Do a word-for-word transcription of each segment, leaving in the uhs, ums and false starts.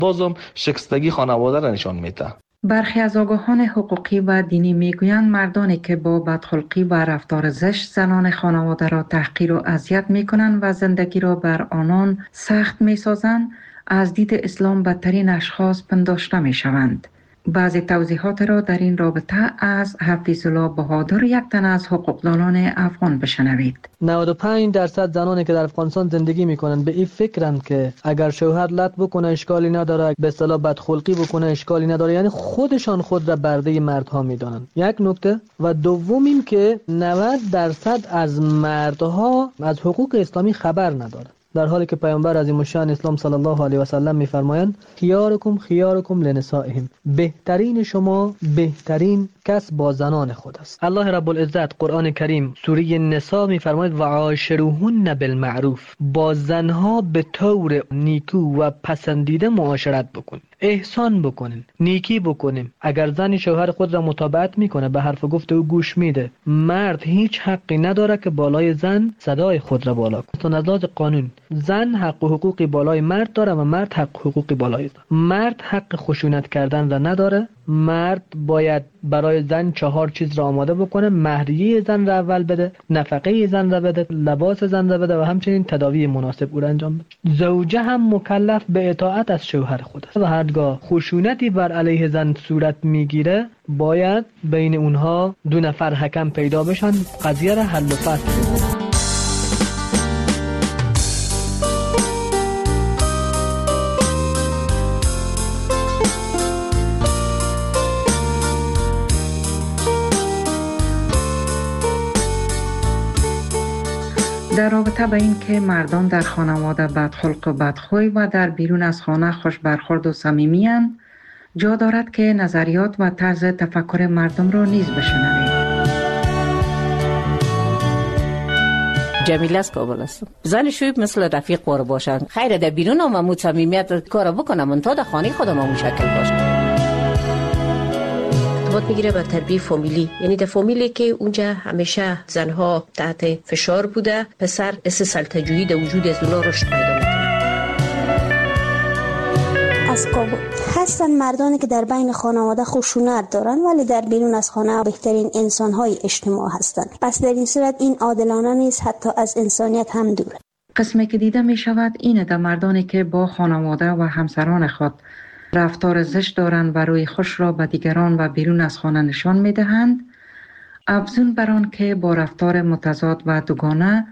بازم شکستگی خانواده را نشان میده. برخی از آگاهان حقوقی و دینی میگویند مردانی که با بدخلقی و رفتار زشت زنان خانواده را تحقیر و اذیت میکنند و زندگی را بر آنان سخت میسازند، از دید اسلام بدترین اشخاص پنداشته میشوند. بعضی توضیحات را در این رابطه از حفیظ الله بهادر، یک تن از حقوقدانان افغان، بشنوید. نود و پنج درصد زنانی که در افغانستان زندگی میکنن به این فکرند که اگر شوهر لط بکنه اشکالی نداره، به اصطلاح بدخلقی بکنه اشکالی نداره، یعنی خودشان خود را برده مردها میدانند. یک نکته. و دوم این که نود درصد از مردها از حقوق اسلامی خبر ندارند، در حالی که پیامبر عظیم الشأن اسلام صلی الله علیه و سلم میفرمایند خیارکم خیارکم لنسائهم، بهترین شما بهترین کس با زنان خود است. الله رب العزت قرآن کریم سوره نساء میفرماید و عاشروهن بالمعروف، با زنها به طور نیکو و پسندیده معاشرت بکنید، احسان بکنید، نیکی بکنید. اگر زن شوهر خود را مطابقت میکنه، به حرف گفت او گوش میده، مرد هیچ حقی نداره که بالای زن صدای خود را بالا کنه. از لحاظ قانون زن حق و حقوقی بالای مرد داره و مرد حق و حقوقی بالای زن. مرد حق خشونت کردن را نداره. مرد باید برای زن چهار چیز را آماده بکنه: مهریه زن را اول بده، نفقه زن را بده، لباس زن را بده و همچنین تداوی مناسب او را انجام بده. زوجه هم مکلف به اطاعت از شوهر خود است و هرگاه خشونتی بر علیه زن صورت میگیره، باید بین اونها دو نفر حکم پیدا بشن، قضیه را حل و فصل کنن. در رابطه با این که مردان در خانواده بدخلق و بدخوی و در بیرون از خانه خوش برخورد و صمیمی اند، جا دارد که نظریات و طرز تفکر مردم را نیز بشنوید. جمیله از کابل هستم. زن شویب مثل رفیق بار باشن، خیره در بیرون هم امود صمیمیت کار بکنم، من تا در خانه خودم هم شکل باشه. ارتباط میگیره به تربیه فامیلی، یعنی در فامیلی که اونجا همیشه زنها تحت فشار بوده، پسر اس سلطجویی در وجود از اونا رشد پیدا میکنه. از کابل هستن مردانی که در بین خانواده خشونت دارن ولی در بیرون از خانه بهترین انسانهای اجتماع هستند. پس در این صورت این عادلانه نیست، حتی از انسانیت هم دوره. قسمی که دیده می شود اینه در مردانی که با خانواده و همسران خود رفتار زشت دارند و روی خوش را به دیگران و بیرون از خانه نشان می دهند، افزون بر آن که با رفتار متضاد و دوگانه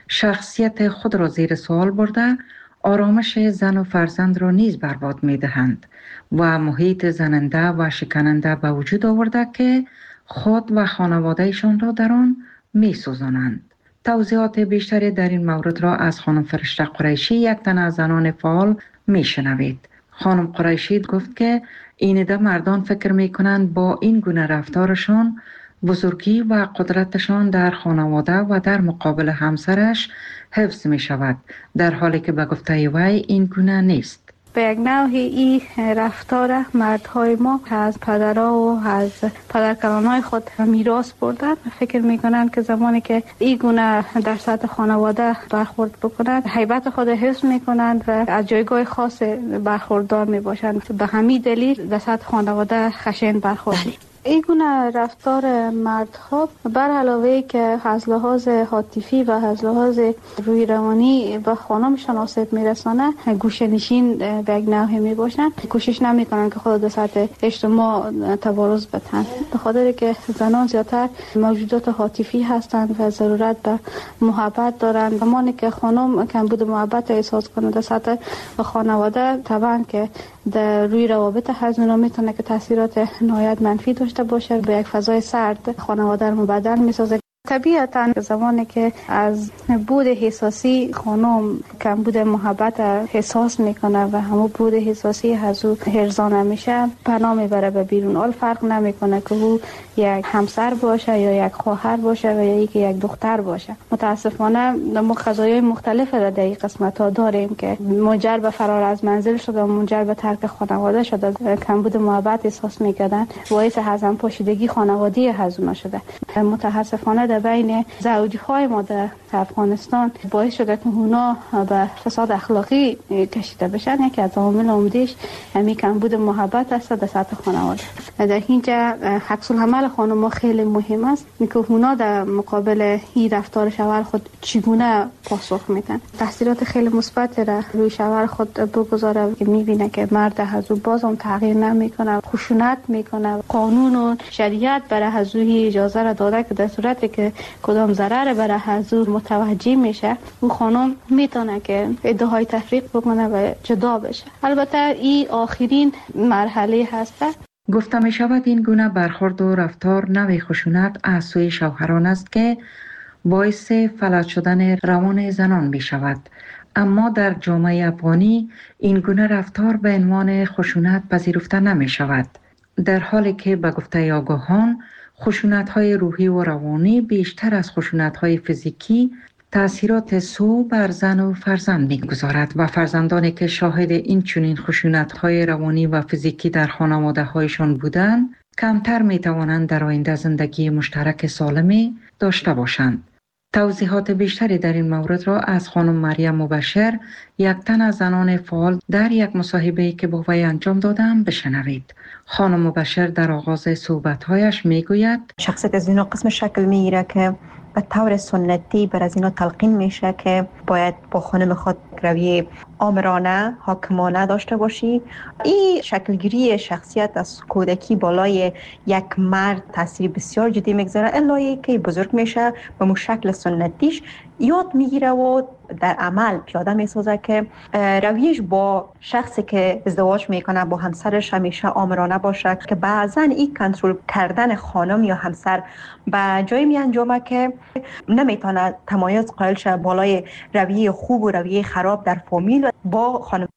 شخصیت خود را زیر سوال برده، آرامش زن و فرزند را نیز برباد می دهند و محیط زننده و شکننده به وجود آورده که خود و خانوادهشان را در آن می سوزانند. توضیحات بیشتری در این مورد را از خانم فرشته قریشی، یک تن از زنان فعال، می شنوید. خانم قریشی گفت که اینده مردان فکر می کنند با این گونه رفتارشان بزرگی و قدرتشان در خانواده و در مقابل همسرش حفظ می شود، در حالی که به گفته وی این گونه نیست. به یک نوعی این رفتار مردهای ما از پدرها و از پدرکلانهای خود میراث بردن. فکر میکنن که زمانی که این گونه در سطح خانواده برخورد بکنند، هیبت خود حفظ میکنند و از جایگاه خاص برخوردار میباشند. به همین دلیل در سطح خانواده خشن برخورد. این گونه رفتار مردها بر علاوه که از لحاظ عاطفی و از لحاظ روی روانی به خانمشان آسیب میرسانه، گوشه‌نشین به یک نوعی میباشن، کوشش نمیکنن که خود در سطح اجتماع تبارز بدن، به خاطر که زنان زیادتر موجودات عاطفی هستند و ضرورت به محبت دارند. زمانی که خانم کمبود محبت احساس کنه در سطح خانواده، طبعا که در روی روابط هزینه میتونه که تاثیرات نهایت منفی داشته باشه، به یک فضای سرد خانواده رو مبدل میسازه. طبیعتاً زمانی که از بود حساسی خانم کمبود محبت احساس میکنه و همون بود حساسی هزو هرزانه میشه، پناه میبره به بیرون. اول فرق نمیکنه که او یک همسر باشه یا یک خواهر باشه و یا یک یک دختر باشه. متاسفانه ما قضایای مختلف در این قسمت ها داریم که منجر به فرار از منزل شده و منجر به ترک خانواده شده، کمبود محبت احساس میکردن، باعث هضم پاشیدگی خانوادی هزونه شده. متاسفانه در در بین زوجهای ما در افغانستان باعث شده که اونا به فساد اخلاقی کشیده بشن. یکی از عوامل عمده‌اش همین کمبود محبت است در سطح خانواده. در اینجا عکس العمل خانم‌ها خیلی مهم است که اونا در مقابل این رفتار شوهر خود چگونه پاسخ میدن. تاثیرات خیلی مثبت را روی شوهر خود بگذاره که میبینه که مرد از او باز هم تغییر نمیکنه، خشونت میکنه. قانون و شریعت برای از او اجازه را داده که در صورتی که کدام ضرر برای از او متوجه میشه، اون خانم میتونه که ادعای تفریق بکنه و جدا بشه. البته این آخرین مرحله هست. گفته می شود این گونه برخورد و رفتار نوع خشونت از سوی شوهران است که باعث فلج شدن روان زنان می شود. اما در جامعه افغانی این گونه رفتار به عنوان خشونت پذیرفته نمی شود، در حالی که به گفته آگاهان خشونت‌های روحی و روانی بیشتر از خشونت‌های فیزیکی تأثیرات سو بر زن و فرزند می‌گذارد و فرزندانی که شاهد این چنین خشونت‌های روانی و فیزیکی در خانواده‌هایشان بودند کمتر می‌توانند در آینده زندگی مشترک سالمی داشته باشند. توضیحات بیشتری در این مورد را از خانم مریم مبشر، یک تن از زنان فعال، در یک مصاحبه‌ای که با وی انجام دادم بشنوید. خانم مبشر در آغاز صحبت‌هایش می‌گوید شخصیت از اینا قسم شکل می‌گیره که به طور سنتی بر از اینا تلقین میشه که باید با خانم خود رویه آمرانه، حاکمانه داشته باشی. این شکلگیری شخصیت از کودکی بالای یک مرد تاثیر بسیار جدی میگذاره، الایی که بزرگ میشه به مو شکل سنتیش یاد میگیره و در عمل پیاده میسازه که رویش با شخصی که ازدواج میکنه با همسرش همیشه آمرانه باشه، که بعضا این کنترل کردن خانم یا همسر به جایی می انجامه که نمیتونه تمایز قائل شه بالای رویه خوب و رویه خراب در فامیل با خانم.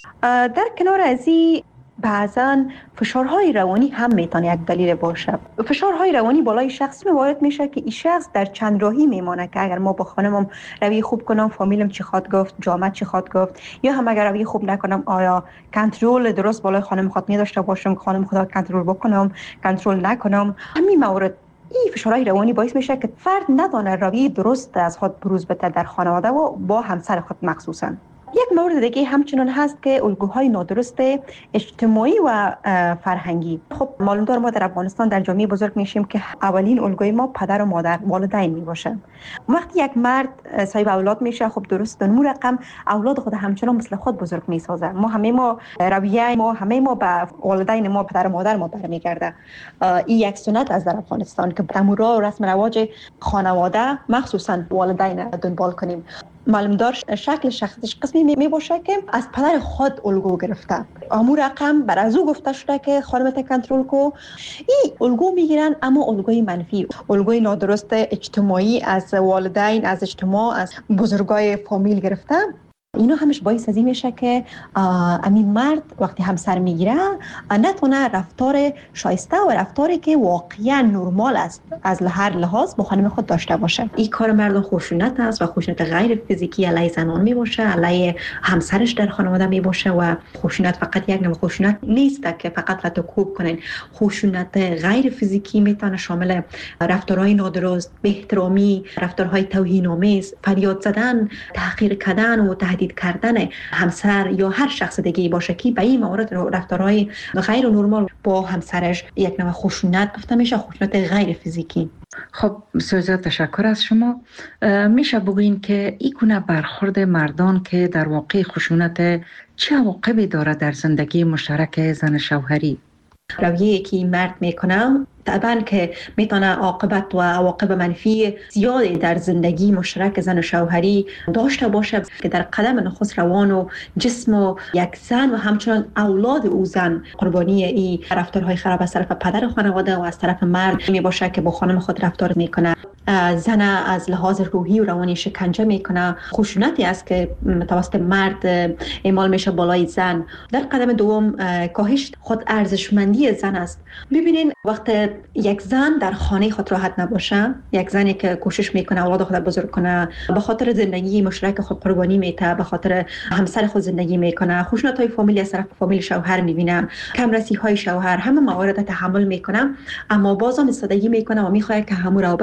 در کنار از این بعضا فشارهای روانی هم میتونه یک دلیل باشه. فشارهای روانی بالای شخص وارد میشه که این شخص در چند راهی میمانه که اگر ما با خانمم روی خوب کنم فامیلم چی خواد گفت، جامعه چی خواد گفت، یا هم اگر روی خوب نکنم آیا کنترل درست بالای خانم خود می داشته باشم، خانم خدا کنترل بکنم، کنترل نکنم. همین مورد این فشارهای روانی باعث میشه که فرد ندانه روی درست از خود بروز بده در خانواده و با همسر خود مخصوصا. یک مورد دیگه همچنان هست که الگوهای نادرست اجتماعی و فرهنگی. خب معلوم دار ما در افغانستان در جامعه بزرگ میشیم که اولین الگوی ما پدر و مادر، والدین میباشه. وقتی یک مرد صاحب اولاد میشه، خب درست اون رقم اولاد خود همچنان مثل خود بزرگ میسازه. ما همه ما رویه ما همه ما به والدین ما، پدر و مادر ما برمیگرده. این یک سنت از در افغانستان که تمورا و رسم رواج خانواده مخصوصا والدین دنبال کنیم. معلوم دار شکل شخصیتش قسمی می باشه که از پدر خود الگو گرفته. امور رقم بر از او گفته شده که خانمت کنترل کو. این الگو میگیرن، اما الگوی منفی، الگوی نادرست اجتماعی از والدین، از اجتماع، از بزرگای فامیل گرفته. اینا همش باعث از این میشه که امین مرد وقتی همسر میگیره نتونه رفتار شایسته و رفتاری که واقعا نرمال است از هر لحاظ با خانم خود داشته باشه. این کار مردان خشونت است و خشونت غیر فیزیکی علیه زنان میباشه، علیه همسرش در خانواده میباشه. و خشونت فقط یک نوع خشونت نیست که فقط لطوکوب کنین. خشونت غیر فیزیکی میتونه شامل رفتارهای نادرست، بی‌احترامی، رفتارهای توهین‌آمیز، فریاد زدن، تحقیر کردن و تهدید کردن همسر یا هر شخص دیگه باشه که به این مورد رفتارهای غیر نرمال با همسرش یک نوع خشونت گفته میشه، خشونت غیر فیزیکی. خب بسیار تشکر از شما. میشه بگوین که این گونه برخورد مردان که در واقع خشونت چه عواقبی داره در زندگی مشترک زن شوهری؟ رویه‌ای که مرد میکنه طبعا که میتونه عاقبت و عواقب منفی زیادی در زندگی مشترک زن و شوهری داشته باشه که در قدم نخست روان و جسم و یک زن و همچنان اولاد او زن قربانی این رفتارهای خراب از طرف پدر خانواده و از طرف مرد می باشه که با خانم خود رفتار میکنه. زن از لحاظ روحی و روانی شکنجه میکنه. خشونتی است که توسط مرد اعمال میشه بالای زن. در قدم دوم کاهش خود ارزشمندی زن است. ببینین وقت یک زن در خانه خود راحت نباشه، یک زنی که کوشش میکنه اولاد خود بزرگ کنه، به خاطر زندگی مشترک خود قربانی میده، به خاطر همسر خود زندگی میکنه، خشونت‌های فامیلی از طرف فامیل شوهر میبینه، کم رسی‌های شوهر، همه موارد تحمل میکنه، اما بازم ایستادگی میکنه و میخواد که همون روابط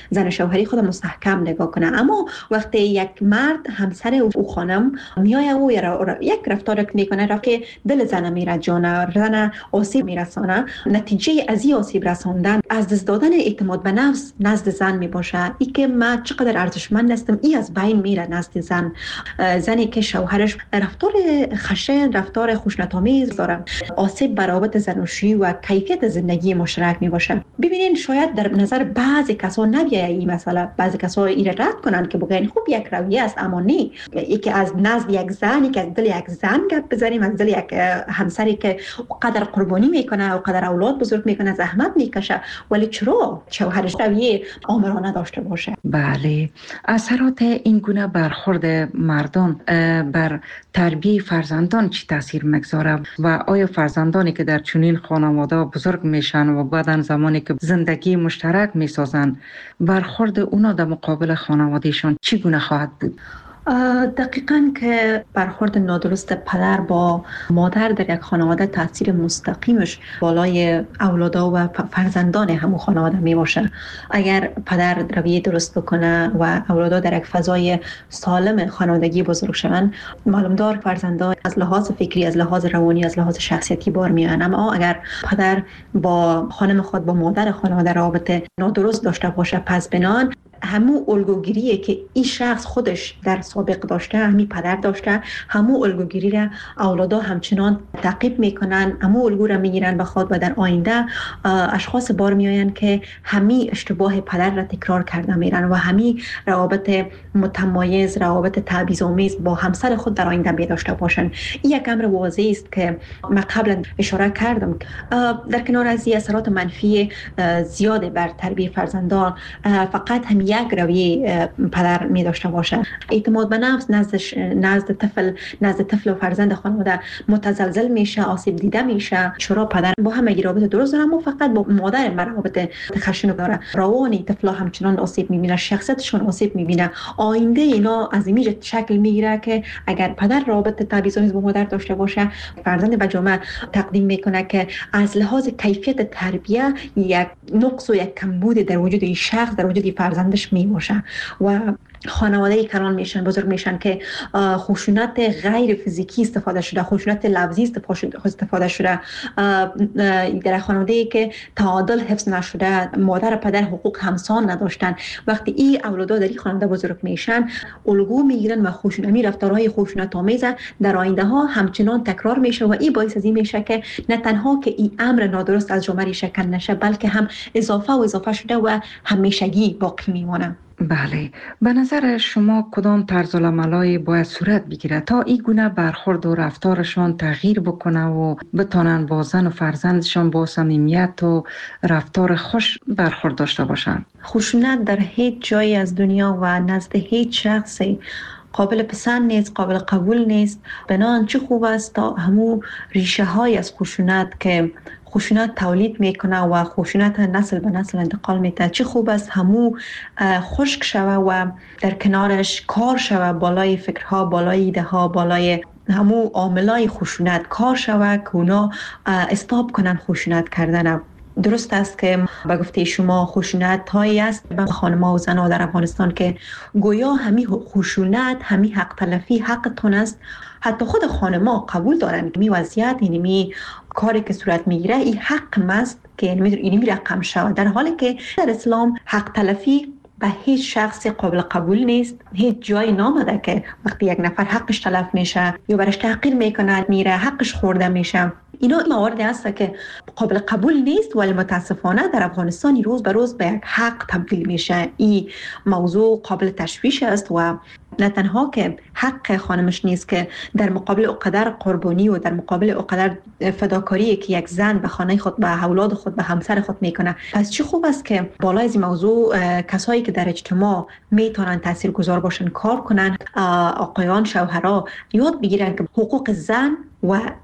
زن شوهری خود مستحکم نگاه کنه. اما وقتی یک مرد همسر او خانم میای او یک رفتار میکنه را که دل زن میره جانه زن آسیب میرسانه، نتیجه از این آسیب رساندن از دست دادن اعتماد به نفس نزد زن میباشه. ای که من چقدر ارزشمند هستم ای از بین میره نزد زن. زنی که شوهرش رفتار خشن، رفتار خشونت‌آمیز داره، آسیب بر روابط زناشویی و کیفیت زندگی مشترک می باشه. ببینین شاید در نظر بعضی کسا نبیه این مسئله، بعضی کسا این رد کنن که بگن خوب یک رویه است، اما نه. یکی از نزد یک زن، یکی از دل یک زن گپ بزنیم، از دل یک همسری که قدر قربانی میکنه و قدر اولاد بزرگ میکنه، زحمت میکشه، ولی چرا شوهرش رویه آمرانه داشته باشه؟ بله، اثرات این گونه برخورد مردان بر تربیت فرزندان چی تاثیر میگذاره و آیا فرزندانی که در چنین خانواده بزرگ میشن و بعدن زمانی که زندگی مشترک میسازن برخورد اونا در مقابل خانوادهشان چگونه خواهد بود؟ دقیقاً که برخورد نادرست پدر با مادر در یک خانواده تاثیر مستقیمش بالای اولادا و فرزندان همون خانواده می باشه. اگر پدر رویه درست بکنه و اولادا در یک فضای سالم خانوادگی بزرگ شوند، معلومدار فرزندان از لحاظ فکری، از لحاظ روانی، از لحاظ شخصیتی بار میان. اما اگر پدر با خانم خود، با مادر خانواده رابطه نادرست داشته باشه، پس بنان همون الگوگیریه که این شخص خودش در سابق داشته، همین پدر داشته، همون الگوگیری را اولادا همچنان تعقیب میکنن، همون الگو را میگیرن به خود و در آینده اشخاص بار میآین که همین اشتباه پدر را تکرار کرده میرن و همین روابط متمایز، روابط تبعیض‌آمیز با همسر خود در آینده می داشته باشن. این یک امر واضح است که من قبلا اشاره کردم. در کنار از این اثرات منفی زیاد بر تربیت فرزندان، فقط هم یک رویه پدر می داشته باشه. اعتماد به نفس نزد نزد طفل نزد طفل و فرزند خانواده متزلزل میشه، آسیب دیده میشه. چرا پدر با همه رابطه درست داره اما فقط با مادر رابطه خشن داره. روانی طفلا همچنان آسیب میبینه، شخصیتشون آسیب میبینه. آینده اینا از این شکل میگیره که اگر پدر رابطه تبعیض‌آمیز با مادر داشته باشه، فرزند به جامعه تقدیم میکنه که از لحاظ کیفیت تربیت یک نقص و یک کمبود در وجود این شخص، در وجود این فرزندش می باشه و خانواده کلان میشن، بزرگ میشن که خشونت غیر فیزیکی استفاده شده، خشونت لفظی استفاده شده، در خانواده که تعادل حفظ نشده، مادر و پدر حقوق همسان نداشتن. وقتی این اولادا در این خانواده بزرگ میشن، الگو میگیرن و خشونت رفتارهای خشونت آمیز در آینده ها همچنان تکرار میشه و این باعث از این میشه که نه تنها که این امر نادرست از جامعه شکل نشه، بلکه هم اضافه و اضافه شده و همیشگی باقی میمونه. بله، به نظر شما کدام طرز العملای باید صورت بگیره تا این گونه برخورد و رفتارشان تغییر بکنه و بتانن با زن و فرزندشان با صمیمیت و رفتار خوش برخورد داشته باشند؟ خشونت در هیچ جایی از دنیا و نزد هیچ شخصی قابل پسند نیست، قابل قبول نیست. بنان چه خوب است تا همو ریشه های از خشونت که خشونت تولید میکنه و خشونت نسل به نسل انتقال میده، چه خوب است همو خشک شوه و در کنارش کار شوه، بالای فکرها، بالای ایده ها، بالای همو عاملای خشونت کار شوه که اونا استاپ کنن خشونت کردن. درست است که به گفته شما خشونت هایی است به خانم‌ها و زن‌ها در افغانستان که گویا همین خشونت، همین حق تلفی حقتون است. حتی خود خانم‌ها قبول دارن که می وضعیت اینمی کاری که صورت میگیره این حق است که اینمی رقم شود، در حالی که در اسلام حق تلفی به هیچ شخص قابل قبول نیست. هیچ جایی نامده که وقتی یک نفر حقش تلف میشه یا برش تحقیر میکنه، میره حقش خورده میشه. اینا مواردی هست که قابل قبول نیست، ولی متاسفانه در افغانستان روز به روز به یک حق تبدیل میشه. این موضوع قابل تشویش است و نه تنها که حق خانمش نیست که در مقابل اقدر قربانی و در مقابل اقدر فداکاری که یک زن به خانه خود، به اولاد خود، به همسر خود میکنه. پس چه خوب است که بالای این موضوع کسایی که در اجتماع میتونن تاثیرگذار باشن کار کنن، آقایان، شوهرها یاد بگیرن که حقوق زن و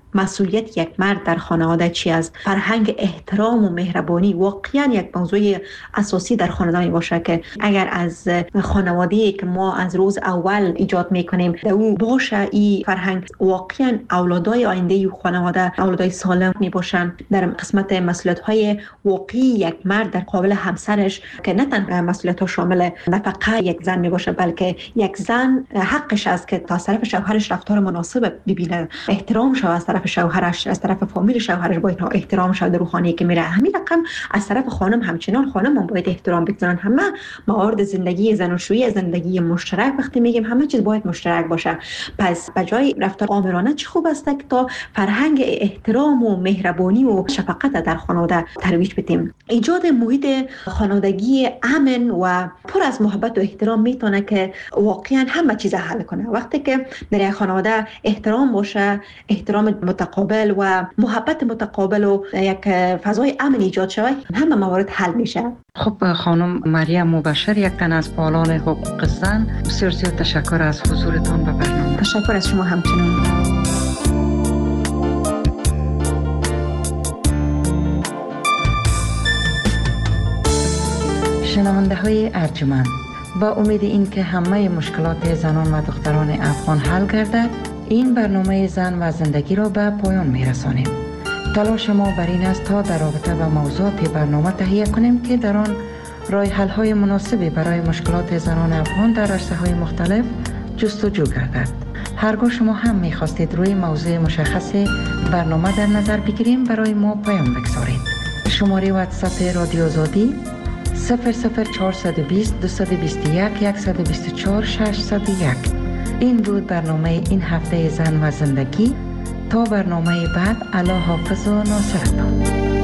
مسئولیت یک مرد در خانواده چی است، فرهنگ احترام و مهربانی واقعا یک موضوع اساسی در خانواده می باشه که اگر از خانواده‌ای که ما از روز اول ایجاد میکنیم در او باشه این فرهنگ، واقعا اولادای آینده خانواده اولادای سالم می باشن. در قسمت مسئولیت‌های واقعی یک مرد در قابل همسرش که نه تنها مسئولیت‌ها شامل نفقه یک زن می باشه، بلکه یک زن حقش است که تا طرف شوهرش رفتار مناسب ببینه، احترام شود از طرف شوهرش، از طرف فامیل شوهرش با اینها احترام شود در خانه‌ای که میره. همین رقم از طرف خانم همچنان خانم هم باید احترام بگذارن. همه موارد زندگی زناشویی، زندگی مشترک وقتی میگیم همه چیز باید مشترک باشه. پس بجای رفتار آمرانه چه خوب است که تا فرهنگ احترام و مهربانی و شفقت در خانواده ترویج بدیم. ایجاد محیط خانوادگی امن و پر از محبت و احترام میتونه که واقعا همه چیز حل کنه. وقتی که در یک خانواده احترام باشه، احترام متقابل و محبت متقابل و یک فضای امن ایجاد شود، همه موارد حل میشه. خب خانم مریم مبشر، یک تن از فعالان حقوق زن، بسیار زیاد تشکر از حضورتان به برنامه. تشکر از شما همچنان. شنونده های ارجمند، با امید این که همه مشکلات زنان و دختران افغان حل گردد، این برنامه زن و زندگی را به پایان می رسانیم. تلاش ما بر این است تا در رابطه با موضوعات برنامه تهیه کنیم که در آن راه حل های مناسبی برای مشکلات زنان افغان در عرصه های مختلف جستجو گردد. هرگاه شما هم می خواستید روی موضوع مشخص برنامه در نظر بگیریم، برای ما پیام بگذارید. شماره واتساپ رادیو آزادی صفر صفر چهارصد و بیست دویست و بیست و یک صد و بیست و چهار ششصد و یک. این بود برنامه این هفته زن و زندگی. تا برنامه بعد، الله حافظ و ناصرتان.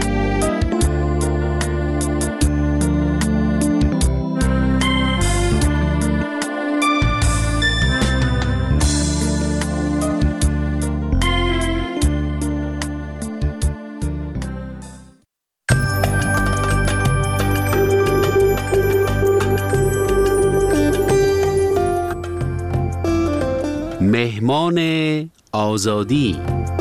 مهمان آزادی.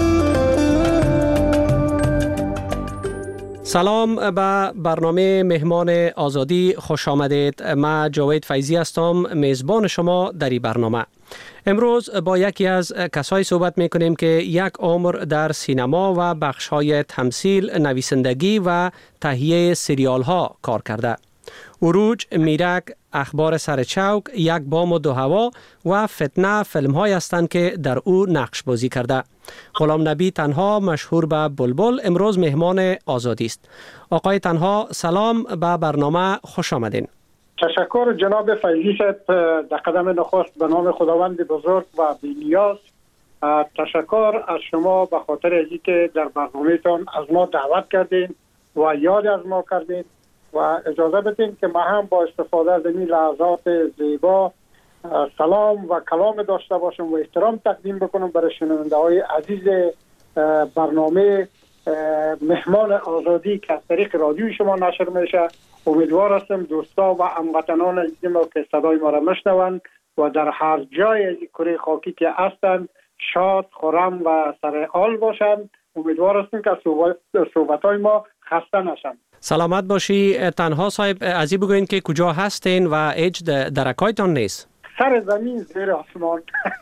سلام به برنامه مهمان آزادی خوش آمدید. من جاوید فیضی هستم، میزبان شما در این برنامه. امروز با یکی از کسایی صحبت میکنیم که یک عمر در سینما و بخش‌های تمثیل، نویسندگی و تهیه سریال ها کار کرده. عروج، میرک، اخبار سرچوک، یک بام و دو هوا و فتنه فیلم های هستند که در او نقش بازی کرده. غلام نبی تنها، مشهور به بلبل، امروز مهمان آزادی است. آقای تنها، سلام، به برنامه خوش آمدین. تشکر جناب فیضی صاحب. در قدم نخست به نام خداوند بزرگ و بی‌نیاز تشکر از شما به خاطر اینکه که در برنامه‌تان از ما دعوت کردین و یاد از ما کردین و اجازه بدین که ما هم با استفاده از این لحظات زیبا سلام و کلام داشته باشم و احترام تقدیم بکنم برای شنونده های عزیز برنامه مهمان آزادی که از طریق رادیو شما نشر میشه. امیدوار هستم دوستا و هموطنان عزیز ما که صدای ما را میشنوند و در هر جای از کره خاکی که هستند شاد، خرم و سر حال باشند. امیدوار هستم که صحبت های ما خسته نشند. سلامت باشی. تنها صاحب، ازی بگوین که کجا هستین و هیچ درکایتان نیست؟ سر زمین زیر آسمان.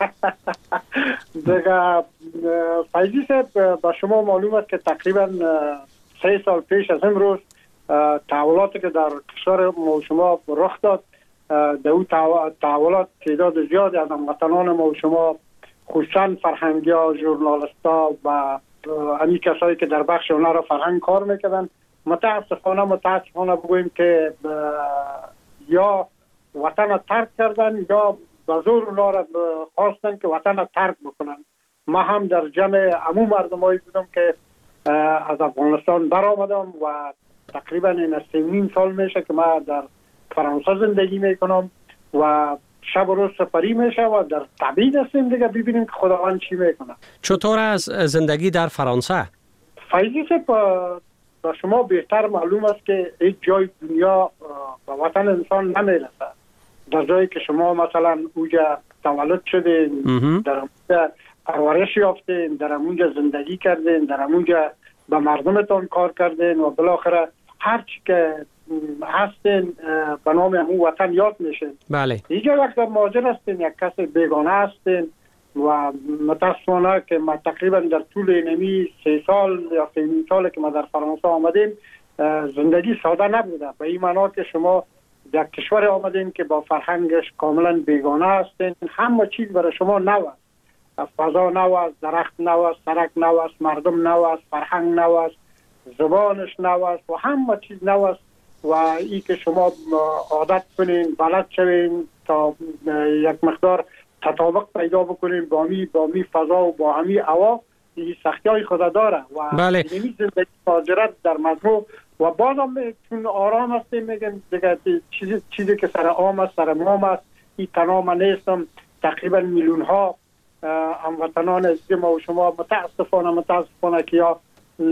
دیگه فیضی صاحب، با شما معلوم است که تقریبا سه سال پیش از امروز تحولاتی که در کشور ما شما رخ داد، در اون تحولات تعداد زیادی از هموطنان ما شما، خصوصا فرهنگی‌ها، ژورنالیست‌ها و همین کسایی که در بخش اونا را فرهنگ کار میکردن، متاسفانه متاسفانه بگوییم که یا وطن را ترک کردن یا به زور اونا را خواستن که وطن را ترک بکنن. ما هم در جمع عموم مردمایی بودم که از افغانستان برآمدم و تقریبا این سه نیم سال میشه که ما در فرانسه زندگی میکنم و شب و روز سفری میشه و در تبعید هستیم دیگه، ببینیم که خداوند چی میکنه. چطور از زندگی در فرانسه؟ فیضی صاحب، با شما بهتر معلوم است که هیچ جای دنیا به وطن انسان نمیرسه. در جایی که شما مثلا اوجا تولد شده، در پرورش یافتین، در اونجا زندگی کردین، در اونجا به مردمتان کار کردین و بالاخره هر چی که هستین به نام همون وطن یاد میشین. بله. اینجا یک مهاجر هستین، یک کس بیگانه هستین و متاسفانه که ما تقریبا در طول نمی سه سال یا سه نیم سال که ما در فرانسه آمدیم زندگی ساده نبوده. به این معنا که شما در کشور آمدین که با فرهنگش کاملا بیگانه هستین، همه چیز برای شما نو است، فضا نو است، درخت نو است، سرک نو است، مردم نو است، فرهنگ نو است، زبانش نو است و همه چیز نو است و ای که شما عادت کنین، بلد شوین تا یک مقدار تطابق پیدا بکنین با می با می فضا و با همی هوا، این سختی های خود داره و بله. نمی زندگی مهاجرت در مجموع و بازم چون آرام هستیم میگن دیگه چیزی چیزی که سر عام است سر مام است، این تنها من نیستم، تقریبا میلیون ها هموطنان عزیز ما و شما متاسفانه متاسفانه که یا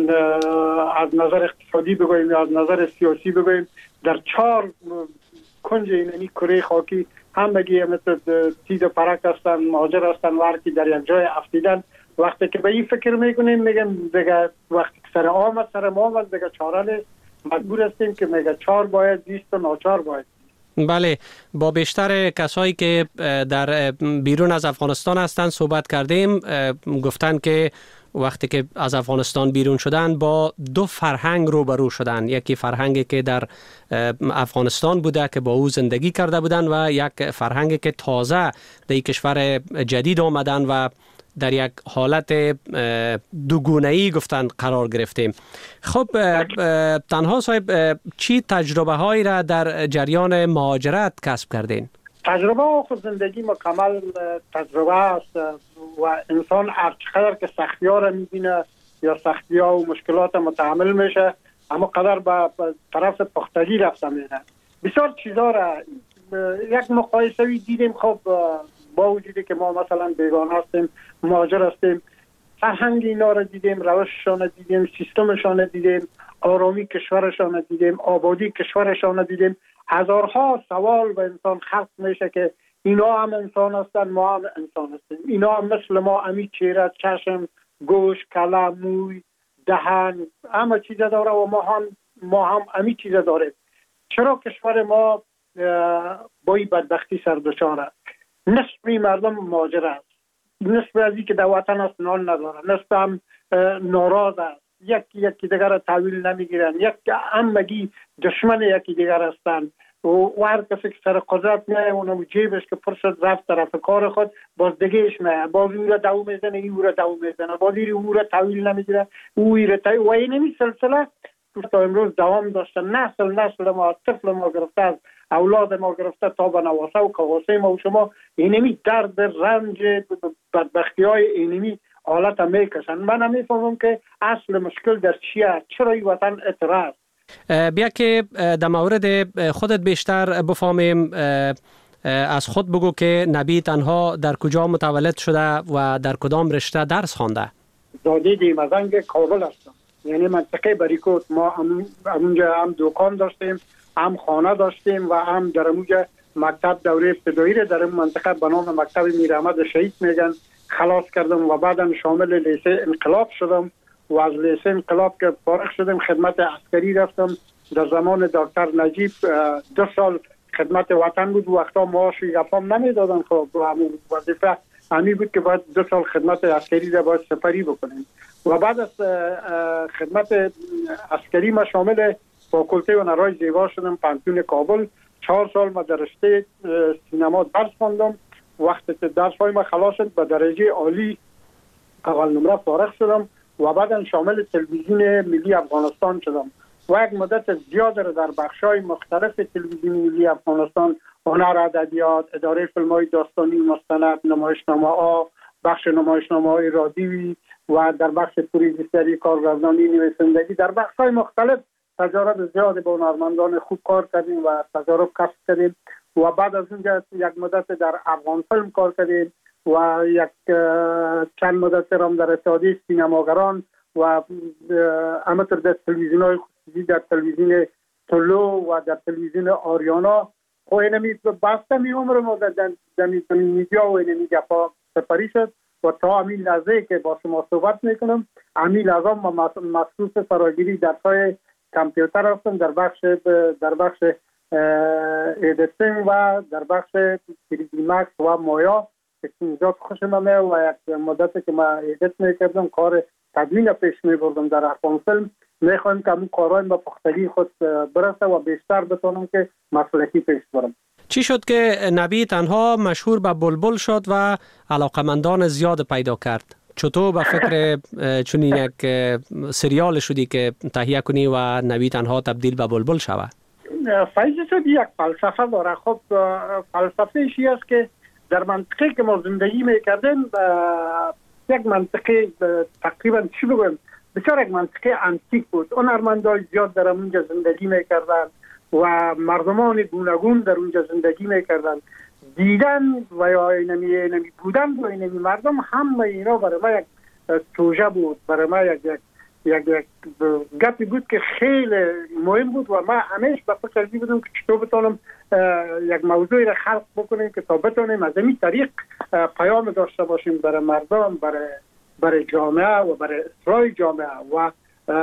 از نظر اقتصادی بگوییم یا از نظر سیاسی بگوییم در چهار کنج اینمی کره خاکی همگی مثل تیز و پرک هستن، مهاجر هستن و هرکی در یک جای افتیدن. وقتی که به این فکر میکنیم میگم دیگه وقتی که سر آمد سر ما آمد دیگه چاره نیست، مجبور هستیم که میگه چهار باید دیست و ناچار باید. بله، با بیشتر کسایی که در بیرون از افغانستان هستند صحبت کردیم، گفتن که وقتی که از افغانستان بیرون شدن با دو فرهنگ روبرو شدن. یکی فرهنگی که در افغانستان بوده که با او زندگی کرده بودن و یک فرهنگی که تازه در کشور جدید آمدن و در یک حالت دوگونه‌ای گفتن قرار گرفتیم. خب تنها صاحب چی تجربه هایی را در جریان مهاجرت کسب کردین؟ تجربه و خود زندگی مکمل تجربه است و انسان هر چقدر که سختی ها را میبینه یا سختی ها و مشکلات متحمل میشه اما قدر به طرف پختگی رفته میره. بسیار چیزا را یک مقایسه‌ای دیدیم. خب با وجودی که ما مثلا بیگانه هستیم، مهاجر هستیم، فرهنگ اینا را دیدیم، روششان دیدیم، سیستمشان دیدیم، آرامی کشورشان دیدیم، آبادی کشورشان دیدیم. هزارها سوال به انسان خلق میشه که اینا هم انسان هستن، ما هم انسان هستیم. اینا هم مثل ما امی چهره، چشم، گوش، کله، موی، دهن، همه چیز داره و ما هم ما هم امی چیز داره. چرا کشور ما با این بدبختی سر دچاره؟ نصف مردم مهاجر است، نصف از این که در وطن است نان نداره، نصف هم ناراض است، یکی یکی دیگر را تحویل نمیگیرن، یک همگی دشمن یکی دیگر هستند و هر کسی که سر قدرت میایه اونم جیبش که پر شد رفت طرف کار خود، باز دیگهش میایه، باز او را دو میزنه، این را دو میزنه، باز او را تحویل نمیگیره، او را تحویل و این نمی سلسله تا امروز دوام داشته. نسل نسل ما، طفل ما گرفته از اولاد ما گرفته تا به نواسه و کواسه ما و شما اینمی درد رنج بدبختی های اینمی حالت هم میکشن. من هم میفهمم که اصل مشکل در چیه، چرا این وطن اعتراض. بیا که در مورد خودت بیشتر بفهمیم، از خود بگو که نبی تنها در کجا متولد شده و در کدام رشته درس خوانده؟ زاده دیمزنگ کابل هستم، یعنی منطقه بریکوت. ما هم اونجا هم دکان داشتیم، هم خانه داشتیم و هم در اونجا مکتب دوره ابتدایی را در منطقه به نام مکتب میر احمد شهید میگن خلاص کردم و بعدم شامل لیسه انقلاب شدم و از لیسه انقلاب که فارغ شدم خدمت عسکری رفتم. در زمان دکتر نجیب دو سال خدمت وطن بود، وقتا معاش یفام نمیدادن. خب همون وظیفه همی بود که باید دو سال خدمت عسکری را باید سپری بکنیم و بعد از خدمت عسکری ما شامل فاکولته هنرهای زیبا شدم پانتون کابل. چهار سال ما در رشته سینما درس خواندم. وقتی که درس های ما خلاص شد به درجه عالی اول نمره فارغ شدم و بعدا شامل تلویزیون ملی افغانستان شدم و یک مدت زیاد را در بخش‌های مختلف تلویزیون ملی افغانستان، هنر، ادبیات، اداره فیلم‌های داستانی مستند، نمایشنامه‌ها، بخش نمایشنامه‌های رادیویی و در بخش پروژه‌سازی، کارگردانی، نویسندگی، در بخش‌های مختلف تجارب زیاد با هنرمندان خوب کار کردیم و تجارب کسب کردیم و بعد از اونجا یک مدت در افغان فیلم کار کردیم و یک چند مدت هم در اتحادیه سینماگران و امتر در تلویزیون‌های خصوصی، در تلویزیون تولو و در تلویزیون آریانا خو اینمی بسته می عمر ما در میدیا و اینمی گفا سپری شد و تا همین لحظه که با شما صحبت میکنم همین لحظه ما مخصوص فراگیری درس‌های کامپیوتر هستم در بخش در بخش ادیتینگ و در بخش تری دی مکس و مایا که اینجا خوشم میاد و یک مدتی که ما ادیت میکردم کار تدوین پیش میبردم در افغان فیلم. میخوایم که اون کارهای با پختگی خود برسه و بیشتر بتونم که مسلکی پیش برم. چی شد که نبی تنها مشهور به بلبل شد و علاقمندان زیاد پیدا کرد؟ چطور به فکر چنین یک سریال شدی که تهیه کنی و نبی تنها تبدیل به بلبل شود؟ فیضی شد یک فلسفه داره. خب فلسفه ایشی است که در منطقه که ما زندگی میکردیم یک منطقه تقریبا چی بگویم بسیار یک منطقه انتیک بود. هنرمندان زیاد در اونجا زندگی میکردن و مردمان گوناگون در اونجا زندگی میکردن. دیدن و یا اینمی اینمی بودن و اینمی مردم همه اینا برای ما یک توجه بود، برای ما یک یک یک, یک گپی بود که خیلی مهم بود و ما همیشه به فکر بودم که چطور بتونم یک موضوعی را خلق بکنیم که تا بتونیم از این طریق پیام داشته باشیم برای مردم، برای برای جامعه و برای اصلاح جامعه. و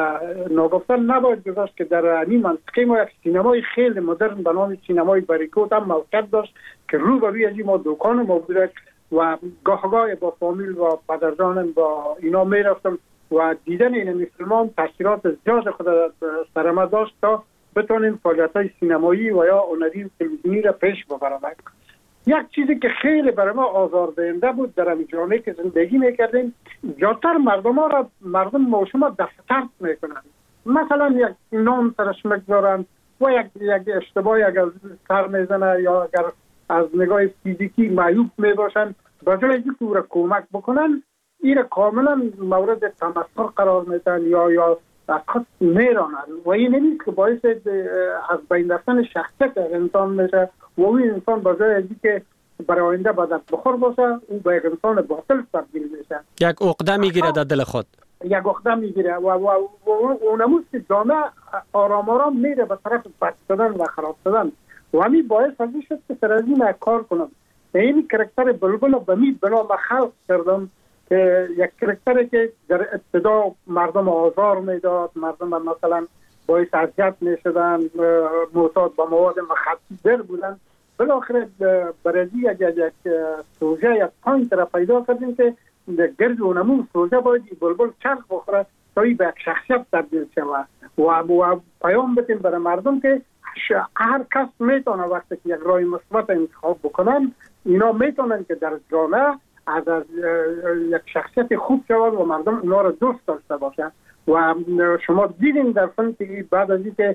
ناگفتن نباید گذاشت که در این منطقه ما یک سینمای خیلی مدرن به نام سینمای بریکوت هم موقعیت داشت که رو به روی از ما دکان ما بوده و گاه گاه با فامیل و پدرجانم با اینا می رفتم و دیدن این فیلم تاثیرات زیاد خود سر ما داشت تا بتونیم فعالیت‌های سینمایی و یا هنری تلویزیونی را پیش ببرم. یک چیزی که خیلی برای ما آزاردهنده بود در همین جامعه که زندگی میکردیم، زیادتر مردم ها را مردم ما شما دفتر میکنند. مثلا یک نام سرش میگذارند و یک یک اشتباهی اگر سر میزنه یا اگر از نگاه فیزیکی معیوب میباشند، به جای اینکه او را کمک بکنن این را کاملا مورد تمسخر قرار میدن یا یا از خود میرانند و این نیست که باعث از بین رفتن شخصیت انسان میشه و این انسان با جای ازی که برای آینده بدت بخور باشه او به یک انسان باطل تبدیل میشه. یک عقده میگیره در دل خود. یک عقده میگیره و و اونموز که جامعه آرام آرام میره به طرف بد شدن و خراب شدن و همین باعث ازی شد که سر از این کار کنم. این کرکتر بلبل به می بنا به خلق کردم که یک کرکتری که در ابتدا مردم آزار میداد، مردم مثلا باعث اذیت میشدن، معتاد به مواد مخدر بودن. بالاخره برای یک یک سوژه یک پوینت را پیدا کردیم که گرد اونمون سوژه باید بلبل چرخ بخوره تا این به یک شخصیت تبدیل شود و پیام بدیم برای مردم که هر کس میتونه وقتی که یک راه مثبت انتخاب بکنن اینا میتونن که در جامعه از, از یک شخصیت خوب شود و مردم اونا را دوست داشته باشن. و شما دیدین در فیلم که بعد از اینکه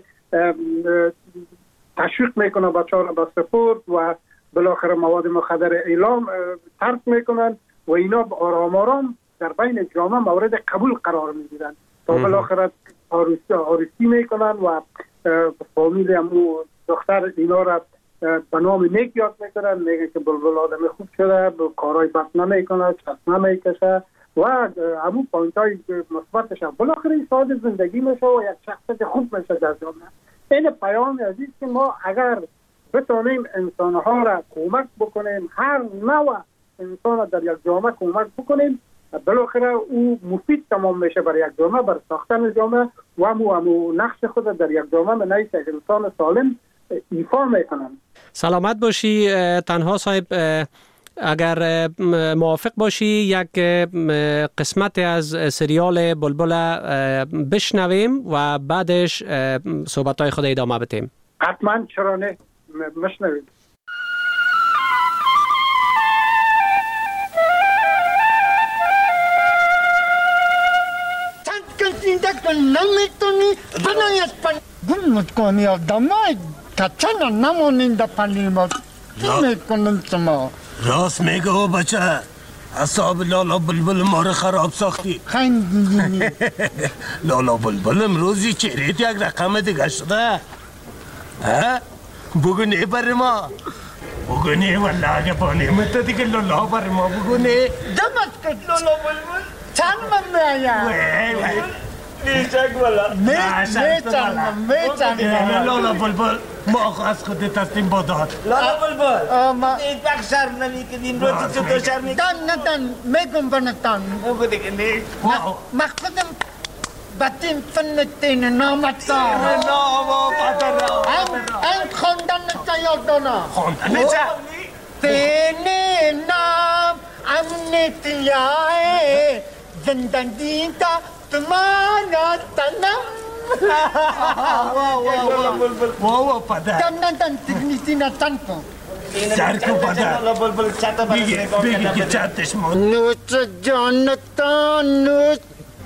تشویق میکنه بچه‌ها را به سپورت و بالاخره مواد مخدر اعلام ترک میکنن و اینا آرام آرام در بین جامعه مورد قبول قرار میگیرن تا بالاخره آروسی آروسی میکنن و فامیل همو دختر اینا را به نام نیک یاد میکنن، میگه که بلبل آدم خوب شده، کارهای بد نمیکنه، چشم نمیکشه و همون پوینت های مثبتش هم بالاخره ساده زندگی میشه و یک شخصیت خوب میشه در جامعه. این پیام عزیز که ما اگر بتونیم انسانها را کمک بکنیم، هر نوع انسان در یک جامعه کمک بکنیم، بالاخره او مفید تمام میشه برای یک جامعه، برای ساختن جامعه و همو همو نقش خود در یک جامعه من نیست یک انسان سالم ایفا میکنم. سلامت باشی. تنها صاحب اگر موافق باشی یک قسمت از سریال بلبل بشنویم و بعدش صحبت‌های خود ادامه بدیم. حتما، چرا نه، بشنویم. نمیتونی بنایت پن گمت کنی آدمای کچنا نمونین در پنیمات نمیکنن شما. راست میگه او بچه، اصاب لالا بلبل ما رو خراب ساختی. خیلی لالا بلبل امروزی چهریت یک رقم دیگه شده. ها؟ بگو نه بر ما، بگو نه والله اگه با نعمت دیگه لالا بر ما بگو نه. دمت کن لالا بلبل چند من میایم. وی وی میشک والا میچنم میچنم لالا بلبل ما از خود تسلیم با داد لالا بلبل این وقت شرم نمی کنیم روزی چطور شرم نمی تن نتن میگم بنتن بگو دیگه نیست مقصدم بطیم فنتین نامتا ناما پدر این خوندن نتا یاد دانا خوندن نتا تینی نام امنیتیای زندگی تا تمانا تنم واو پدر تن تن تکنیسی نتن کن سرکو پدر بگی بگی که چندش مون نوچ جانتان نوچ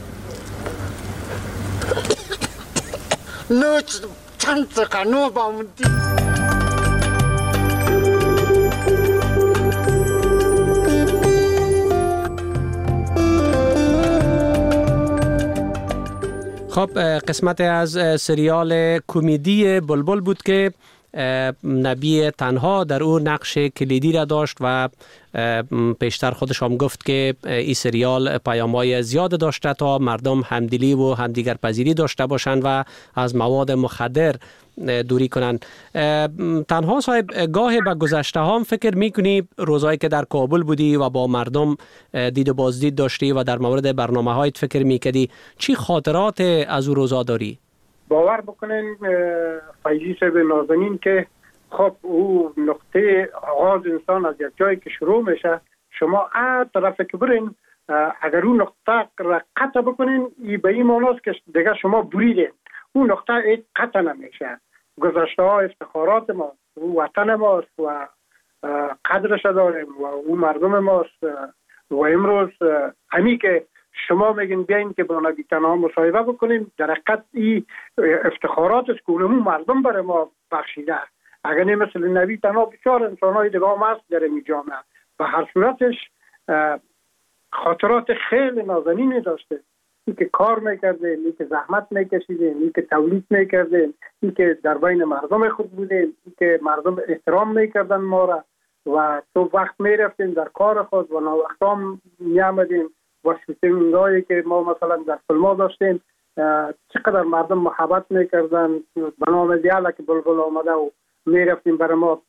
نوچ چند سخنو بامدی خب قسمت از سریال کمدی بلبل بود که نبی تنها در او نقش کلیدی را داشت و پیشتر خودش هم گفت که این سریال پیام‌های زیاد داشته تا مردم همدلی و همدیگر پذیری داشته باشند و از مواد مخدر دوری کنند. تنها صاحب گاهی به گذشته هم فکر میکنی روزایی که در کابل بودی و با مردم دید و بازدید داشتی و در مورد برنامه هایت فکر میکردی، چی خاطرات از او روزا داری؟ باور بکنین فیضی صاحب نازنین که خب او نقطه آغاز انسان از یک جایی که شروع میشه، شما ا طرف که برین اگر اون نقطه را قطع بکنین ای به این معناست که دیگه شما بریدین، اون نقطه ای قطع نمیشه. گذشته ها افتخارات ما، او وطن ماست و قدرش داریم و او مردم ماست و امروز همی که شما میگین بیاین که با نبی تنها مصاحبه بکنیم، در حقیقت این افتخارات است که اونمون مردم برای ما بخشیده. اگر نه مثل نبی تنها بسیار انسانهای دیگه هم هست در این جامعه و هر صورتش خاطرات خیلی نازنینی داشته. این که کار میکردیم، این که زحمت میکشیدیم، این که تولید میکردیم، این که در بین مردم خود بودیم، این که مردم احترام میکردن ما را و تو وقت میرفتیم در کار خود و وقت هم میامدیم و شوتینگایی که ما مثلا در فیلم‌ها داشتیم چقدر مردم محبت میکردن. به نام دیالا که بلبل آمده و میرفتیم برای ما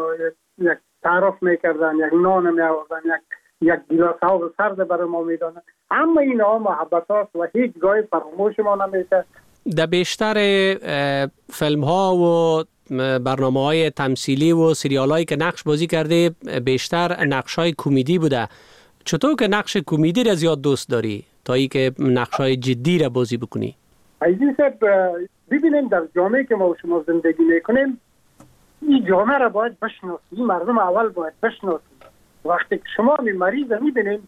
یک تعارف میکردن، یک نان میآوردن، یک یک گیلاس آب سرد برای ما میدادن. اما اینا محبت هاست و هیچ گاهی فراموش ما نمیشه. در بیشتر فیلم ها و برنامه های تمثیلی و سریال هایی که نقش بازی کرده بیشتر نقش های کمدی بوده. چطور که نقش کمدی را زیاد دوست داری تا ای که نقش های جدی را بازی بکنی؟ عزیز صاحب ببینیم در جامعه که ما و شما زندگی میکنیم این جامعه را باید بشناسیم، مردم اول باید بشناسیم. وقتی که شما می مریض میبینیم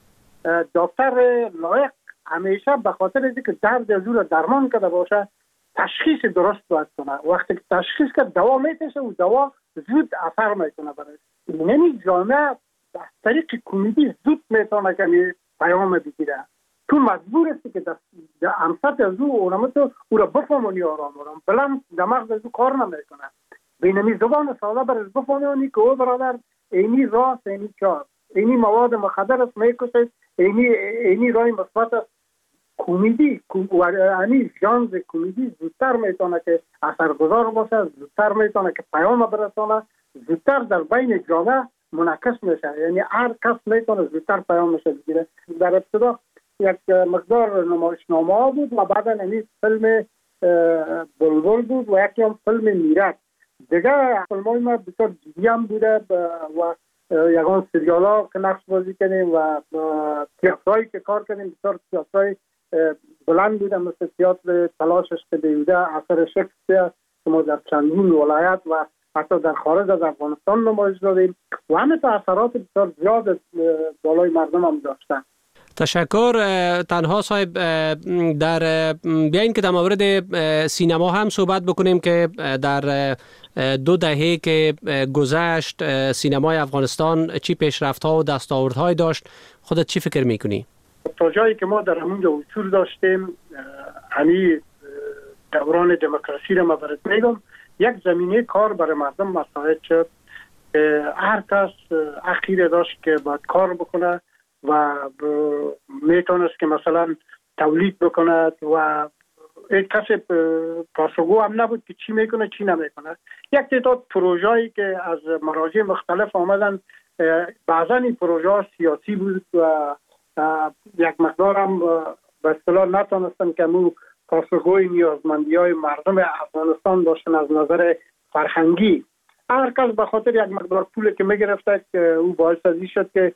دکتر لایق همیشه به خاطر اینکه درد از او را درمان کرده باشه تشخیص درست باید کنه. وقتی که تشخیص کرد دوا میتشه و دوا زود اثر میکنه برای یعنی جامعه از طریق کمدی زود میتونه که پیام بگیره. تو مجبور هستی که در امسط از او اونمتو او را بفهمونی آرام آرام بلند دماغ از او کار نمیکنه. بینمی زبان ساده برش بفهمونی که او برادر اینی راست اینی چار اینی مواد مخدر است میکشد، اینی اینی رای مثبت است. کمدی و اینی ژانر کمدی زودتر میتونه که اثرگذار باشه، زودتر میتونه که پیام برسونه، زودتر در بین جامعه منعکس میشه. یعنی هر کس میتونه زودتر پیامش بگیره. در ابتدا یک مقدار نمایشنامه ها بود و بعدا اینی فیلم بلبل بود و یکی هم فیلم میرک. دیگه فیلم‌های ما بسیار جدی هم بوده و یکان سریال ها که نقش بازی کنیم و تیاترهایی که کار کنیم بسیار تیاترهای بلند بوده مثل تیاتر تلاشش که دیوده اثر شکسپیر که ما در چندین ولایت و حتی در خارج از افغانستان نمایش دادیم و همه تا اثرات بسیار زیاد بالای مردم هم داشتن. تشکر. تنها صاحب در بیاین که در مورد سینما هم صحبت بکنیم که در دو دهه که گذشت سینمای افغانستان چی پیشرفت‌ها و دستاوردهای داشت، خودت چی فکر میکنی؟ تا جایی که ما در همونجا حضور داشتیم همی دوران دموکراسی را ما برات میگم، یک زمینه کار برای مردم مساعد شد. هر کس حقی داشت که باید کار بکنه و میتونست که مثلا تولید بکند و یک کسی پاسخگو هم نبود که چی میکنه چی نمیکنه. یک تعداد پروژه‌ای که از مراجع مختلف آمدن، بعضا این پروژه سیاسی بود و یک مقدار هم به اصطلاح نتونستن که مو پاسخگوی نیازمندی های مردم افغانستان باشن از نظر فرهنگی. هر کس به خاطر یک مقدار پولی که میگرفته که او باعث ازی شد که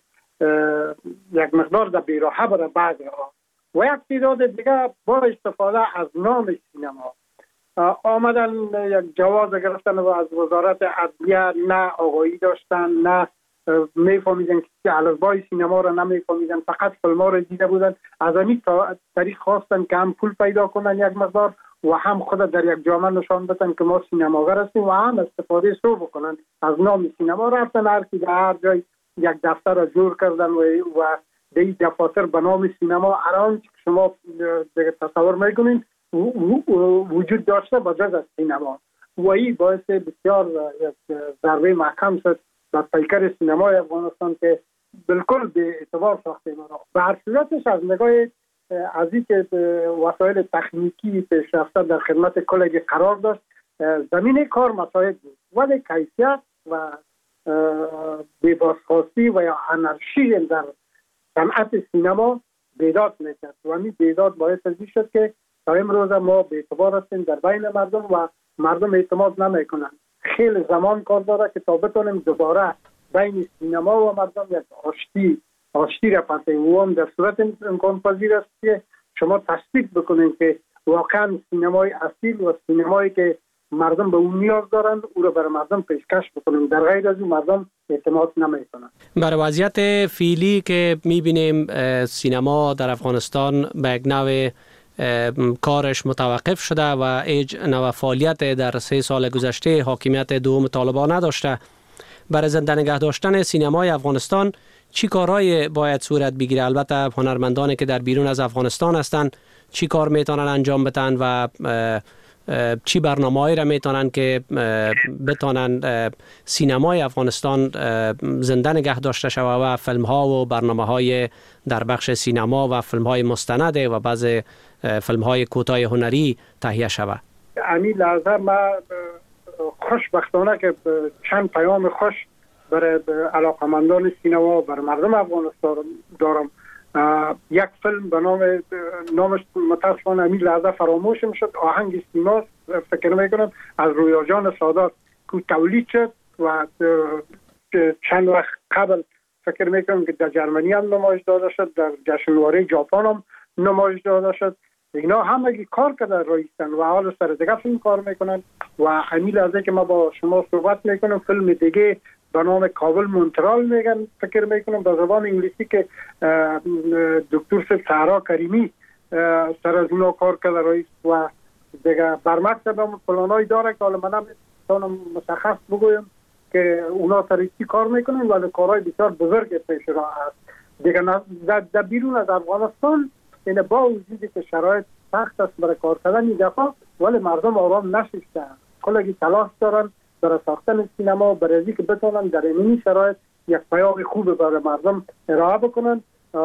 یک مقدار در بیراهه بره بعضی ها و یک تعداد دیگه با استفاده از نام سینما آمدن یک جواز گرفتن و از وزارت عدلیه نه آگاهی داشتن، نه میفهمیدن که الفبای سینما را نمیفهمیدن، فقط فیلم ها را دیده بودن. از همین طریق خواستن که هم پول پیدا کنن یک مقدار و هم خود در یک جامعه نشان بدن که ما سینماگر هستیم و هم استفاده سو بکنن از نام سینما. رفتن هر کی در هر جای یک دفتر را جور کردن و و دی دفاتر به نام سینما الان که شما تصور میکنین وجود داشته با جز از سینما و این باعث بسیار یک ضربه محکم شد در پیکر سینمای افغانستان که بالکل به اعتبار ساخته ما. به هر صورتش از نگاه از این که وسایل تکنیکی پیشرفته در خدمت کلگی قرار داشت، زمین کار مساعد بود ولی کیفیت و بی‌بازخواستی و یا انارشی در صنعت سینما بیداد میکرد و همین بیداد باعث ازی شد که تا امروز ما به اعتبار هستیم در بین مردم و مردم اعتماد نمیکنن. خیلی زمان کار داره که تا بتونیم دوباره بین سینما و مردم یک آشتی آشتی را پسیم و هم در صورت امکان پذیر است که شما تصدیق بکنید که واقعا سینمای اصیل و سینمایی که مردم به اون نیاز دارند او را برای مردم پیشکش بکنیم، در غیر از اون مردم اعتماد نمیکنند. برای وضعیت فعلی که میبینیم سینما در افغانستان به یک نوع کارش متوقف شده و هیچ نوع فعالیت در سه سال گذشته حاکمیت دوم طالبان نداشته. برای زنده نگه داشتن سینمای افغانستان چی کارهای باید صورت بگیره؟ البته هنرمندانی که در بیرون از افغانستان هستند چی کار میتونن انجام بدن و چی برنامه‌ای را میتونن که بتونن سینمای افغانستان زنده نگه داشته شود و فیلم ها و برنامه های در بخش سینما و فیلم های مستند و بعض فیلم های کوتاه هنری تهیه شود؟ امی لحظه ما خوشبختانه که چند پیام خوش برای علاقمندان سینما برای مردم افغانستان دارم. یک فیلم به نام نامش متاسفانه همین لحظه فراموش میشد، آهنگ سیما فکر میکنم از رویا جان سادات که تولید شد و چند وقت قبل فکر میکنم که در جرمنی هم نمایش داده شد، در جشنواره ژاپن هم نمایش داده شد. اینا همگی کار کردن رایستن و حال سر دیگه فیلم کار میکنن و همین لحظه که ما با شما صحبت میکنم فیلم دیگه به نام کابل مونترال میگن فکر میکنم به زبان انگلیسی که دکتر صاحب سهرا کریمی سر از اونا کار کرده رئیس و دیگه برمکتب هم پلانایی داره که حالا من نمیتونم مشخص بگویم که اونا سریعی کار میکنن ولی کارهای بسیار بزرگ پیش را هست دیگه. در بیرون از افغانستان این با وجودی که شرایط سخت است برای کار کردن این دفعه ولی مردم آرام نشستن، کلگی تلاش دارن برای ساختن سینما برای اینکه که بتونن در این شرایط یک پیام خوب برای مردم ارائه بکنن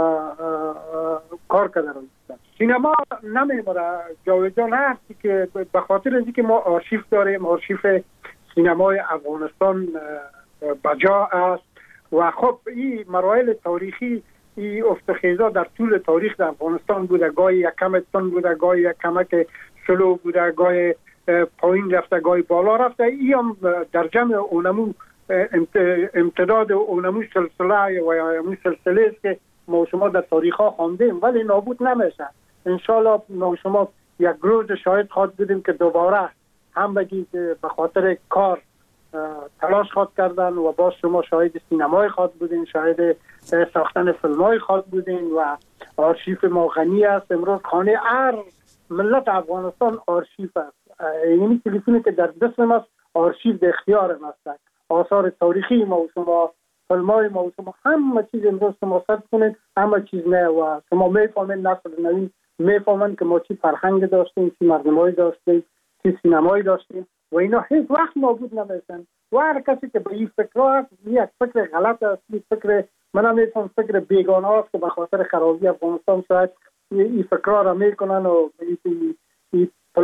کار کردن. سینما نمیمونه جاویدان هستی که به خاطر اینکه ما آرشیف داریم، آرشیف سینمای افغانستان بجا است و خب این مراحل تاریخی این افتخیزا در طول تاریخ در افغانستان بوده، گاهی یک کم تن بوده، گاهی یک کمک سلو بوده، گاهی پایین رفته، گاهی بالا رفته. این هم در جمع اونمو امتداد اونمو سلسله و یا اونمو سلسله است که ما شما در تاریخ ها خواندیم ولی نابود نمیشه. انشالله ما شما یک روز شاید خواهد بودیم که دوباره هم بگید به خاطر کار تلاش خواهد کردن و باز شما شاهد سینمای خواهد بودین، شاهد ساختن فیلمای خواهد بودین و آرشیف ما غنی است. امروز خانه هر ملت افغانستان آرشیف است. یعنی تلفنی که در دست است آرشیف در اختیار ما است. آثار تاریخی ما و شما، فیلمای ما و شما، همه چیز امروز شما سرچ کنید، همه چیز نه و شما میفهمید، نسل نوین میفهمند که ما چی فرهنگ داشتیم، چی مردمایی داشتیم، چی سینمایی داشتیم و اینا هیچ وقت نابود نمیشن. و هر کسی که به این فکر هست یک فکر غلط است، این فکر من هم میتونم فکر بیگانه است که به خاطر خرابی افغانستان شاید این فکر را میکنن و این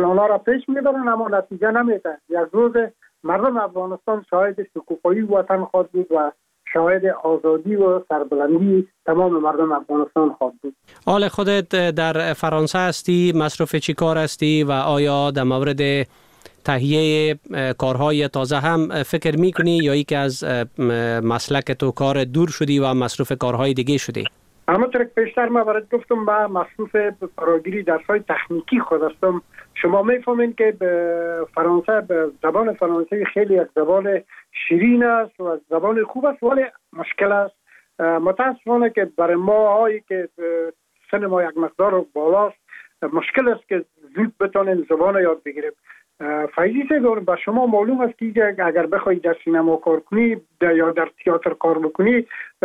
پلان ها را پیش میبرن اما نتیجه نمیده. یک روز مردم افغانستان شاهد شکوفایی وطن خواهد بود و شاهد آزادی و سربلندی تمام مردم افغانستان خواهد بود. حال خودت در فرانسه هستی، مصروف چی کار هستی و آیا در مورد تهیه کارهای تازه هم فکر میکنی یا ای که از مسلک تو کار دور شدی و مصروف کارهای دیگه شدی؟ همونطور که پیشتر ما برات گفتم من مصروف فراگیری درس‌های تکنیکی خود هستم. شما میفهمین که به فرانسه به زبان فرانسه خیلی یک زبان شیرین است و زبان خوب است ولی مشکل است. متاسفانه که برای ما هایی که سن ما یک مقدار بالاست مشکل است که زود بتونیم زبان یاد بگیریم. فایزی سیدور با شما معلوم است که اگر بخوای در سینما کار کنی یا در تئاتر کار بکنی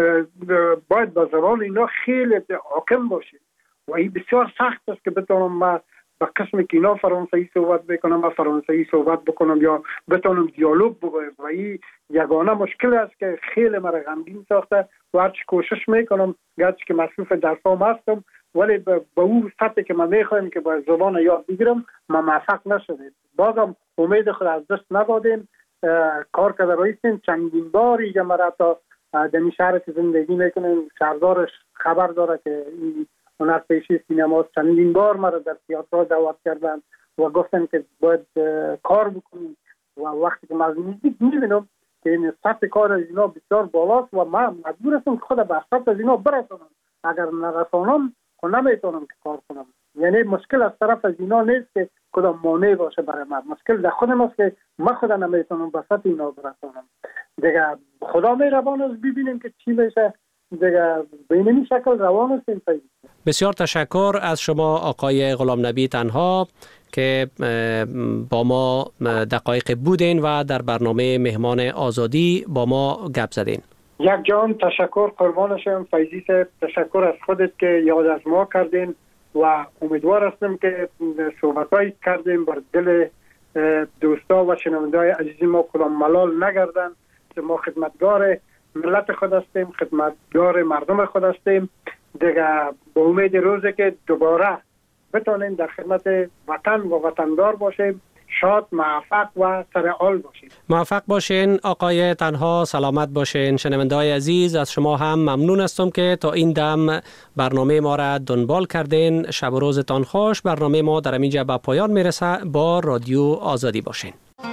باید با زبان اینا خیلی حاکم باشی و این بسیار سخت است که بتونم ما با قسم که اینا فرانسوی صحبت بکنم و فرانسوی صحبت بکنم یا بتونم دیالوگ بگویم و این یگانه مشکل است که خیلی مرا غمگین ساخته و هرچی کوشش میکنم گرچه که مصروف درسام هستم ولی به اون سطحی که من میخوایم که با زبان یاد بگیرم ما موفق نشدیم. بازم امید خود از دست ندادیم، کار کرده رایستیم. چندین بار اینجا مرا تا دمی شهر که زندگی میکنیم شهردارش خبر داره که این هنرپیشه سینما چندین بار مرا در تئاتر دعوت کردن و گفتن که باید کار بکنیم و وقتی که من از نزدیک میبینم که این سطح کار از اینا بسیار بالاست و من مجبور هستم که خود به سطح از اینا برسانم. اگر نرسانم خود نمیتونم که کار کنم. یعنی مشکل از طرف از اینا نیست که کدام مانع باشه برای من، مشکل در خودم است که من خدا نمیتونم به سطح اینا برسانم. دیگه خدا مهربان است ببینیم که چی میشه. دیگه به این شکل روان است. بسیار تشکر از شما آقای غلام نبی تنها که با ما دقایق بودین و در برنامه مهمان آزادی با ما گپ زدین. یک جان تشکر قربان شم فیضی صاحب، تشکر از خودت که یاد از ما کردین و امیدوار هستم که صحبتایی کردیم بر دل دوستا و شنونده‌های عزیز ما کدام ملال نگردن. ما خدمتگار ملت خود هستیم، خدمتگار مردم خود هستیم. دیگه با امید روزی که دوباره بتونیم در خدمت وطن و وطندار باشیم، شاد، موفق و سرحال باشیم. موفق باشین آقای تنها، سلامت باشین. شنونده‌های عزیز از شما هم ممنون هستم که تا این دم برنامه ما را دنبال کردین. شب و روزتان خوش. برنامه ما در اینجا به پایان میرسه. با رادیو آزادی باشین.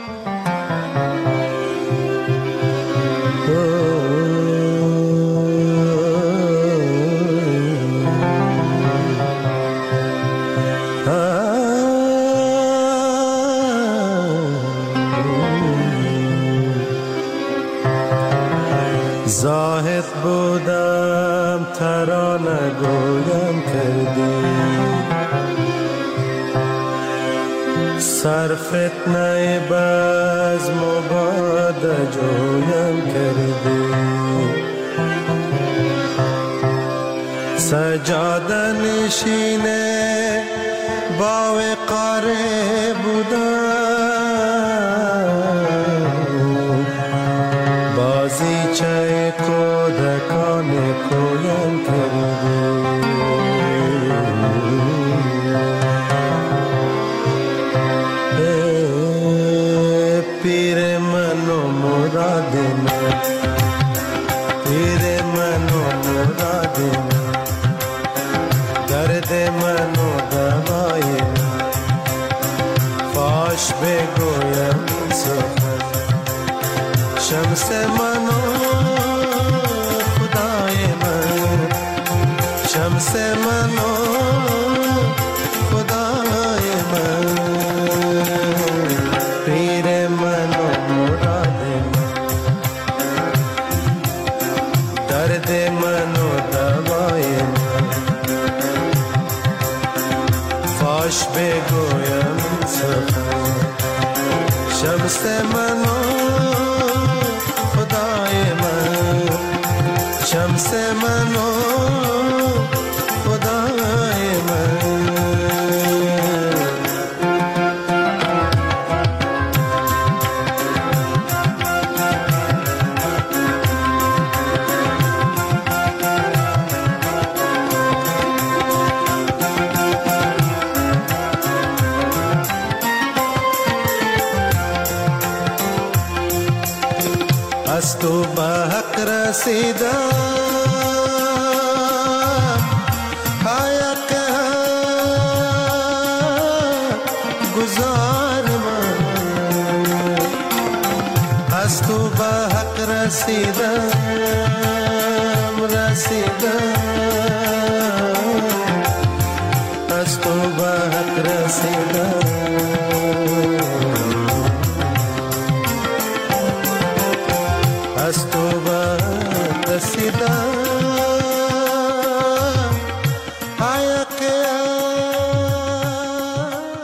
زاهد بودم ترانه گویم کردی، سر فتنه بزم و باد جویم کردی، سجاده نشینه با وقاره بودم، بازی چای کودکان کویم کردی، پیر منو مراد من، پیر منو مراد من، درد منو دوای من، فاش بگویم سخن، شمس منو خدای من، شمس منو خدای من، پیر منو مراد من، درد منو دوای من، فاش بگویم سخن، شمس منو خدای من، شمس منو خدای من. از تو به حق رسیدم آیا که گذار من از تو به حق رسیدم رسیدم از تو به حق رسیدم